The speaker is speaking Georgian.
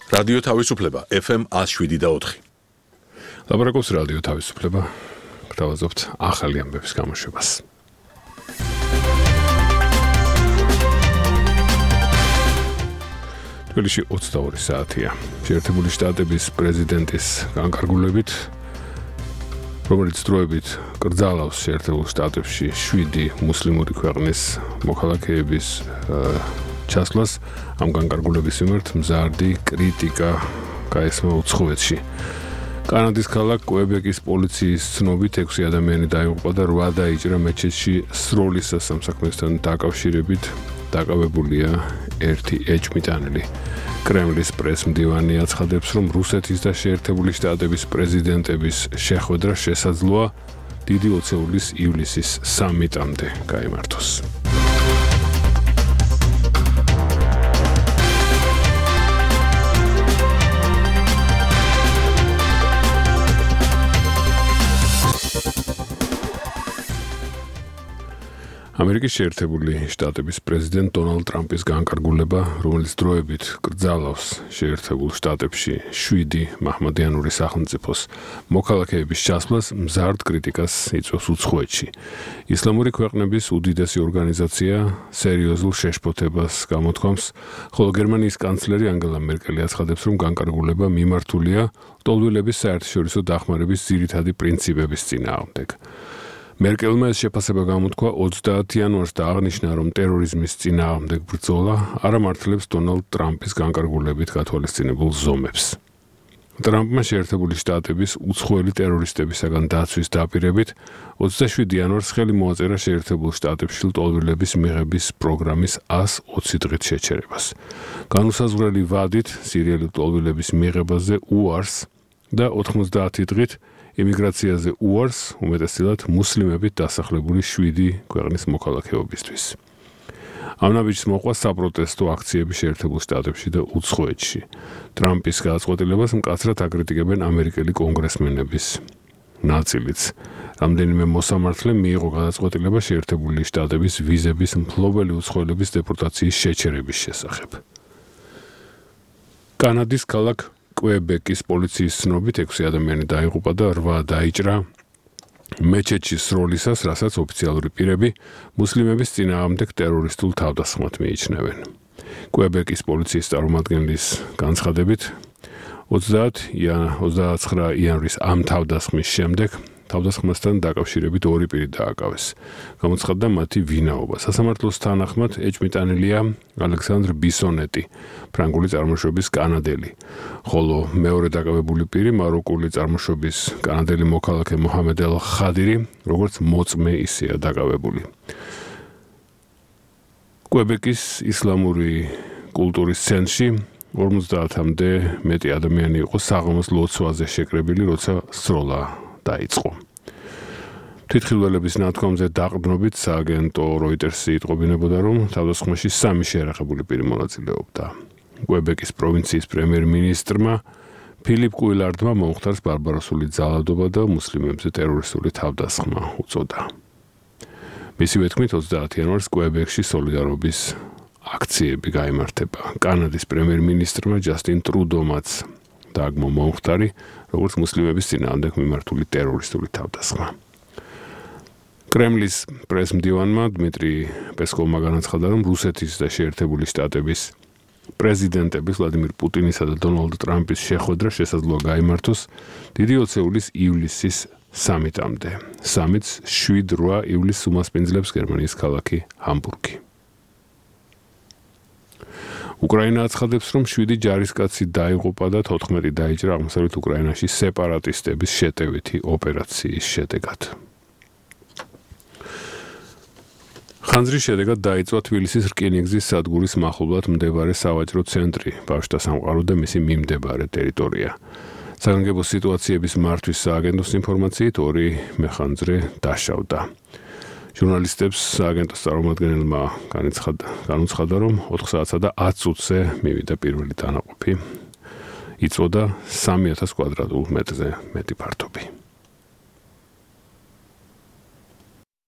რადიო თავისუფლება FM 107.4. ლაბორატორიის რადიო თავისუფლება გთავაზობთ ახალი ამბების გამოშვებას. თბილისში 22 საათია. შეერთებული შტატების პრეზიდენტის განკარგულებით, რომელიც დროებით კრძალავს შეერთებულ შტატებში 7 მუსლიმური ქვეყნის მოქალაქეების ჩასვლას, ამ განკარგულების მიმართ მზარდი კრიტიკა გაესმა უცხოეთში. კანადის ქალაქ კვებეკის პოლიციის ცნობით 6 ადამიანი დაიღუპა და 8 დაიჭრა მეჩეთში სროლის სასამსაქმესთან დაკავშირებით დაკავებულია ერთი ეჭვმიტანილი. კრემლის პრესმდივანი აცხადებს, რომ რუსეთის და შეერთებული შტატების პრეზიდენტების შეხვედრა შესაძლოა დიდი ოცეულის ივლისის სამიტამდე გაიმართოს. ამერიკის შეერთებული შტატების პრეზიდენტ დონალდ ტრამპის განკარგულება, რომელიც დროებით კრძალავს შეერთებულ შტატებში 7 მაჰმადიანური სახელმწიფოს მოქალაქეების ჩასვლას, მზარდ კრიტიკას იწვევს უცხოეთში. ისლამური ქვეყნების უდიდესი ორგანიზაცია სერიოზულ შეშფოთებას გამოთქვამს, ხოლო გერმანიის კანცლერი ანგელა მერკელი აცხადებს, რომ განკარგულება მიმართულია ლტოლვილების საერთაშორისო დახმარების ძირითადი პრინციპების წინააღმდეგ. მერკელმა ეს შეფასება გამოთქვა 30 იანვარს და აღნიშნა, რომ ტერორიზმის წინააღმდეგ ბრძოლა არ ამართლებს დონალდ ტრამპის განკარგულებით გათვალისწინებულ ზომებს. ტრამპმა შეერთებული შტატების უცხოელი ტერორისტებისაგან დაცვის დაპირებით 27 იანვარს ხელი მოაწერა შეერთებულ შტატებში ლტოლვილების მიღების პროგრამის 120 დღით შეჩერებას. განუსაზღვრელი ვადით სირიელი ლტოლვილების მიღებაზე უარს და 90 დღით იმიგრაციაზე უარს, უმეტესწილად მუსლიმებით დასახლებული 7 ქვეყნის მოქალაქეობისთვის. ამ ნაბიჯს მოყვა საპროტესტო აქციები შეერთებულ შტატებში და უცხოეთში. ტრამპის გადაწყვეტილებას მკაცრად აკრიტიკებენ ამერიკელი კონგრესმენების ნაწილიც. რამდენიმე მოსამართლემ მიიღო გადაწყვეტილება შეერთებული შტატების ვიზების მფლობელი უცხოელების დეპორტაციის შეჩერების შესახებ. კანადის ქალაქ კვებეკის პოლიციის ცნობით 6 ადამიანი დაიღუპა და 8 დაიჭრა მეჩეთში სროლისას, რასაც ოფიციალური პირები მუსლიმების წინააღმდეგ ტერორისტულ თავდასხმად მიიჩნევენ. კვებეკის პოლიციის წარმომადგენლის განცხადებით 29 იანვრის ამ თავდასხმის შემდეგ თავდასხმასთან დაკავშირებით 2 პირი დააკავეს. გამოცხადდა მათი ვინაობა. სასამართლოს თანახმად ეჭვმიტანილია ალექსანდრ ბისონეტი, ფრანგული წარმოშობის კანადელი, ხოლო მეორე დაკავებული პირი მაროკული წარმოშობის კანადელი მოქალაქე მოჰამედ ელ ხადირი, როგორც მოწმე ისეა დაკავებული. კვებეკის ისლამური კულტურის ცენტრში 50-მდე მეტი ადამიანი იყო საღამოს ლოცვაზე შეკრებილი, როცა სროლა დაიწყო. თვითხილველების ნათქვამზე დაყრდნობით სააგენტო როიტერსი იტყობინებოდა, რომ თავდასხმაში 3 შეერახებული პირი მონაწილეობდა. კვებეკის პროვინციის პრემიერ-მინისტრმა ფილიპ კუილარდმა მომხდარს ბარბაროსული ძალადობა და მუსლიმებზე ტერორისტული თავდასხმა უწოდა. მისივე თქმით 30 იანვარს კვებეკში სოლიდარობის აქციები გაიმართება. კანადის პრემიერ-მინისტრმა ჯასტინ ტრუდომაც დააგმო მომხდარი, როგორც მუსლიმების წინააღმდეგ მიმართული ტერორისტული თავდასხმა. კრემლის პრესმდივანმა დმიტრი პესკოვმა განაცხადა, რომ რუსეთის და შეერთებული შტატების პრეზიდენტების ვლადიმირ პუტინისა და დონალდ ტრამპის შეხვედრა შესაძლოა გაიმართოს დიდი ოცეულის ივლისის სამიტამდე. სამიტს 7-8 ივლისს უმასპინძლებს გერმანიის ქალაქი ჰამბურგი. უკრაინა აცხადებს, რომ 7 ჯარისკაცი დაიღუპა და 14 დაიჭრა აღმოსავლეთ უკრაინაში სეპარატისტების შეტევითი ოპერაციის შედეგად. ხანძრის შედეგად დაიწვა თბილისის რკინიგზის სადგურის მახლობლად მდებარე სავაჭრო ცენტრი, ბავშვთა სამყარო და მისი მიმდებარე ტერიტორია. საგანგებო სიტუაციების მართვის სააგენტოს ინფორმაციით 2 მეხანძრე დაშავდა. ჟურნალისტებს სააგენტოს წარმომადგენელმა განუცხადა, რომ 4 საათსა და 10 წუთზე მივიდა პირველი დანაყოფი. იწვოდა 3000 კვადრატულ მეტრზე მეტი ფართობი.